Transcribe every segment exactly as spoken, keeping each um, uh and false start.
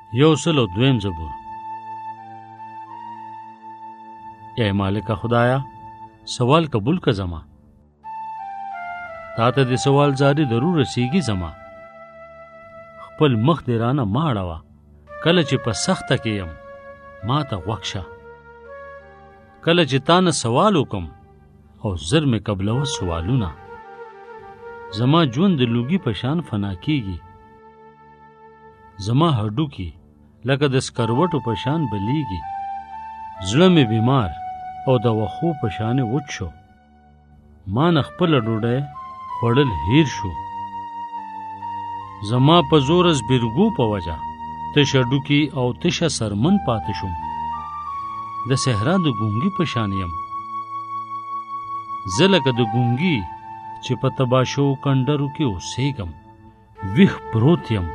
یو سل او دویم زبور. اے مالک خدایا سوال قبول کا زما، تا ته د سوال زاری ضرور رسیږي زما. خپل مخ دې رانه ما اړوه، کله چې په سخته کې یم ما ته غوږ شه. کله چې تا نه سوال وکم او زر مې قبلوه سوالونه، زما ژوند د لوګي په شان فنا کېږي. زما هډوکي لکه د سکروټو په شان بلیږي. زړه مې بیمار او د وخو په شانې وچ شو. ما نه خپله ډوډۍ خوړل هیر شو. زما په زور زبېرګو په وجه تش هډوکي او تشه سرمن پاتې شوم. د صحرا د ګونګي په شان یم. زه لکه د ګونګي چې په تباشو کنډرو کې اوسېږم، ویښ پروت یم.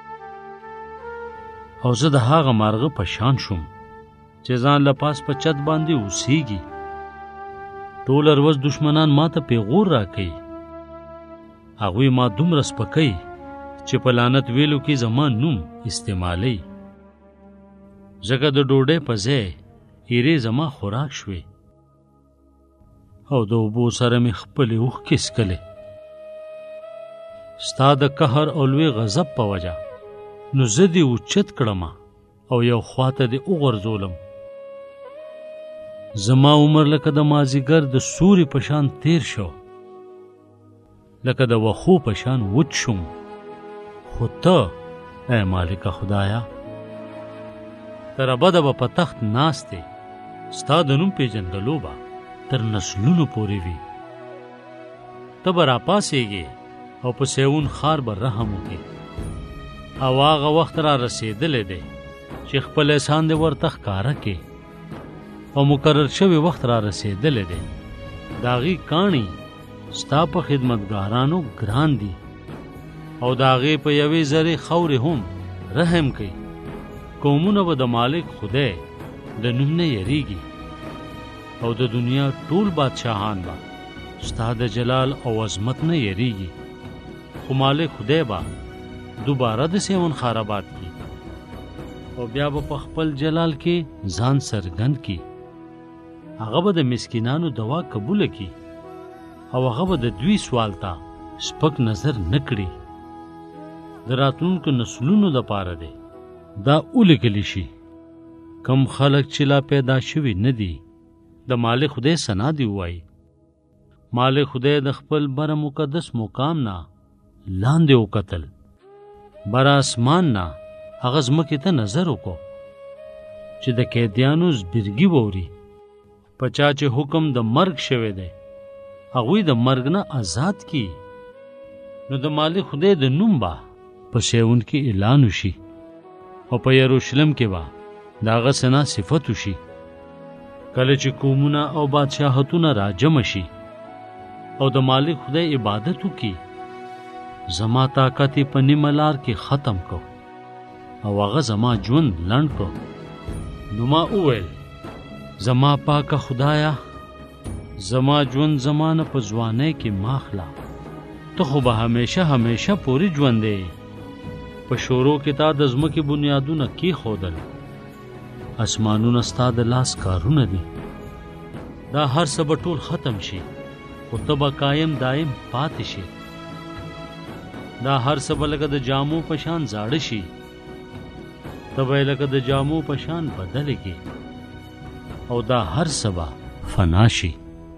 او زه د هغه مارغه په شان شوم چې ځان له پاس په چت باندې اوسېږي. ټوله ورځ دشمنان ما ته پیغور راکوي. هغوی ما دومره سپکوي چې په لعنت ویلو کې زما نوم استعمالوي. ځکه د ډوډۍ په ځای ایرې زما خوراک شوې، او د اوبو سره مې خپلې اوښکې څکلې. ستا د قهر او لوی غضب په وجه نو زه دې اوچت کړم او یو خواته دې وغورځولم. زما عمر لکه د مازیګر د سوري په شان تیر شو، لکه د وخو په شان وچ شوم. خو ته ای مالک خدایا تر ابده به په تخت ناستې، ستا د نوم پیژندلو به تر نسلونو پورې وي. ته به راپاسېږې او په سیون خار به رحم وکړې. او هغه وخت را رسېدلی دی چې خپل احسان دې ورته ښکاره کړې، او مقرر شوی وخت را رسېدلی دی. د هغې کاڼي ستا په خدمتګارانو ګران دي، او د هغې په یوې ذرې خاورې هم رحم کوي. قومونه به د مالک خدای د نوم نه یریږي، او د دنیا ټول بادشاهان به ستا د جلال او عظمت نه یریږي. خو مالک خدای به دوباره د سیون خارابات کی، او بیا به په خپل جلال کې ځان څرګند کی. هغه به د مسکینانو دوا قبوله کی، او هغه به د دوی سوال ته سپک نظر نه کړي. د راتلونکو نسلونو دپاره دی دا ولیکلی شي. کم خلک چې لا پیدا شوي نه دي د مالک خدای ثنا دي ووایي. مالک خدای د خپل بر مقدس مقام نه لاندې وکتل. بر اسمان نه هغه ځمکې ته نظر وکړو چې د قیدیانو زبرګي ووري. په چا چې حکم د مرګ شوی دی هغوی د مرګ نه آزاد کی. نو د مالک خدای د نوم به په سیون کې اعلان وشي، او په یروشلم کې به د هغه ثنا صفت وشي. کله چې قومونه او بادشاهتونه راجمع شي او د مالک خدای عبادت وکړي، زما طاقت په نیمه لار کې ختم کو، او هغه زما ژوند لنډ کو. نو ما وویل زما پاکه خدایا، زما ژوند زمانه په ځوانۍ کې ماخله. ته خو به همیشه همیشه پوری ژوندې. په شورو کې تا د ځمکې بنیادونه کېښودل. اسمانونه ستا د لاس کارونه دي. دا هر څه به ټول ختم شي، خو ته به قایم دایم پاتې شي. دا هر څه به لکه د جامو په شان زاړه شي، ته به لکه د جامو په شان بدلې کې، او دا هر څه به فنا شي.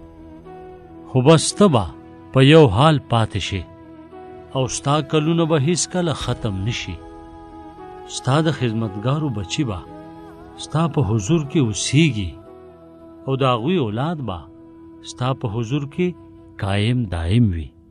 خو بس ته به په یو حال پاتې شي، او ستا کلونه به هیڅ کله ختم نشي. ستا د خدمتګارو بچی به ستا په حضور کې اوسېږي، او د هغوی اولاد به ستا په حضور کې قایم دایم وي.